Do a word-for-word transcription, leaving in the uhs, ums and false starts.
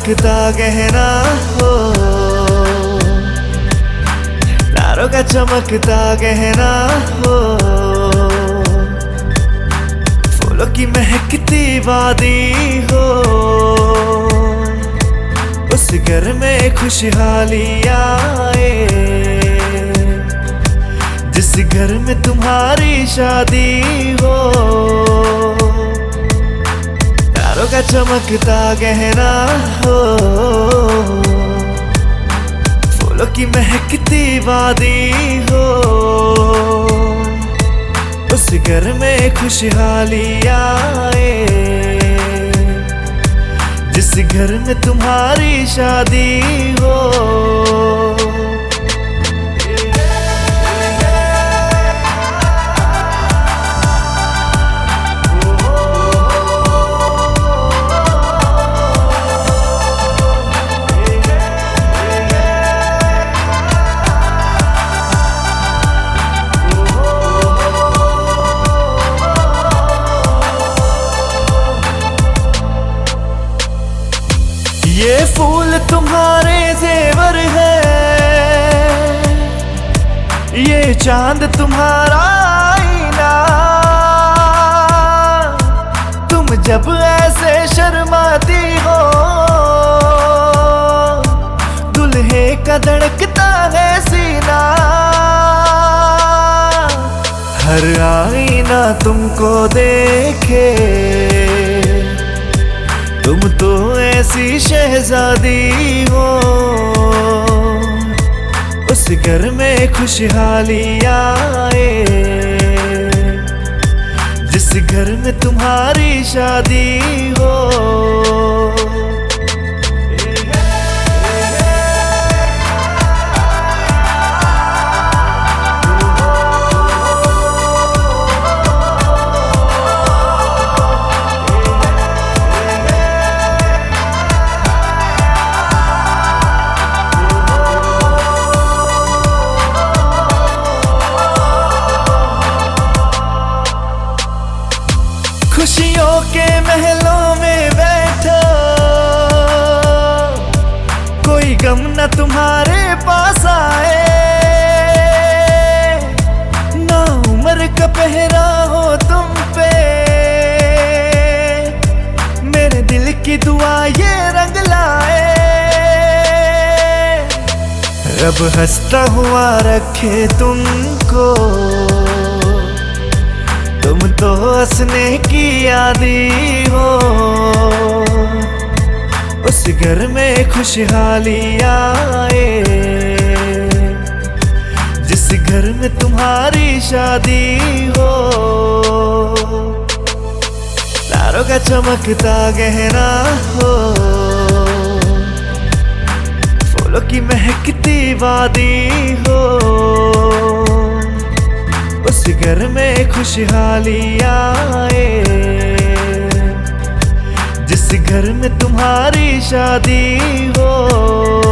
चमकता गहना हो, तारों का चमकता गहना हो, फूलों की महकती वादी हो, उस घर में खुशहाली आए, जिस घर में तुम्हारी शादी हो। तारों का चमकता गहना हो, फूलों की महकती वादी हो, उस घर में खुशहाली आए, जिस घर में तुम्हारी शादी हो। ये फूल तुम्हारे जेवर है, ये चांद तुम्हारा आईना, तुम जब ऐसे शर्माती हो, दुल्हे का धड़कता है सीना, हर आईना तुमको देखे, तुम तो ऐसी शहजादी हो, उस घर में खुशहाली आए, जिस घर में तुम्हारी शादी हो। खुशियों के महलों में बैठो, कोई गम न तुम्हारे पास आए, ना उम्र का पहरा हो तुम पे, मेरे दिल की दुआ ये रंग लाए, रब हंसता हुआ रखे तुमको, तुम तो हंसने की आदी हो, उस घर में खुशहाली आए, जिस घर में तुम्हारी शादी हो। तारों का चमकता गहना हो, फूलों की महकती वादी हो, उस घर में खुशहाली आए, जिस घर में तुम्हारी शादी हो।